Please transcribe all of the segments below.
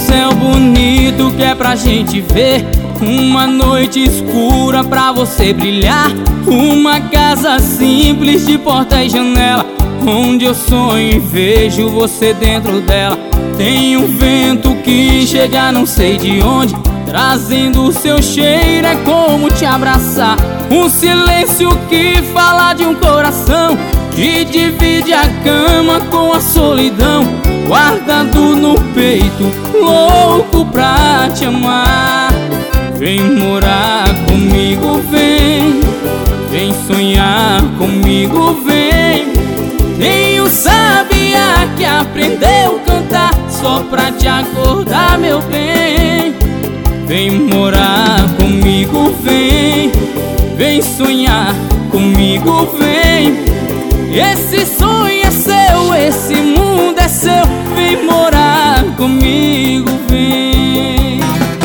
céu bonito que é pra gente ver, uma noite escura pra você brilhar, uma casa simples de porta e janela, onde eu sonho e vejo você dentro dela. Tem um vento que chega não sei de onde, trazendo o seu cheiro, é como te abraçar. Um silêncio que fala de um coração que divide a cama com a solidão, guardado no peito, louco pra te amar. Vem morar comigo, vem, vem sonhar comigo, vem. Tem um sabiá que aprendeu a cantar só pra te acordar, meu bem. Vem morar comigo, vem, vem sonhar comigo, vem. Esse sonho é seu, esse mundo é seu. Vem morar comigo, vem.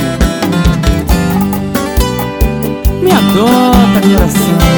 Me adota, coração.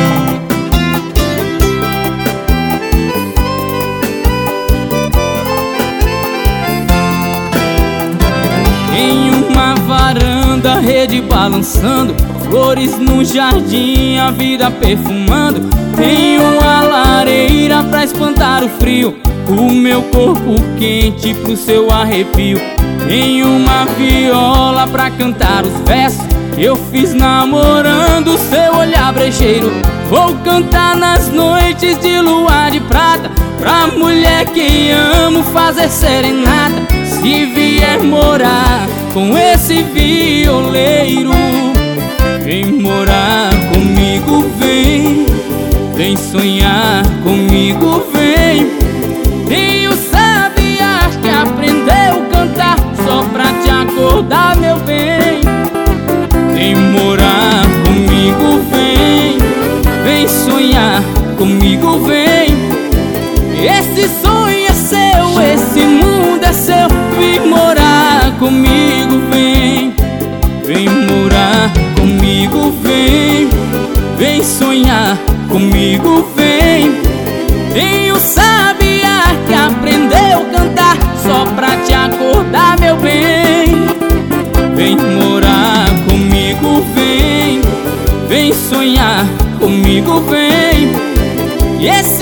Em uma varanda, rede balançando, flores no jardim, a vida perfumando. Tem uma lareira pra espantar o frio, o meu corpo quente pro seu arrepio. Tem uma viola pra cantar os versos que eu fiz namorando seu olhar brejeiro. Vou cantar nas noites de lua de prata, pra mulher que amo fazer serenata. Se vier morar com esse violeiro, vem morar comigo, vem, vem sonhar comigo, vem. Tem o sabiá que aprendeu a cantar só pra te acordar, meu bem. Vem morar comigo, vem, vem sonhar comigo, vem. Esse sonho é seu, esse mundo é seu. Vem morar comigo, vem, vem morar comigo, vem, vem sonhar comigo, vem. Tem o sabiá que aprendeu a cantar só pra te acordar, meu bem. Vem morar comigo, vem, vem sonhar comigo, vem. E esse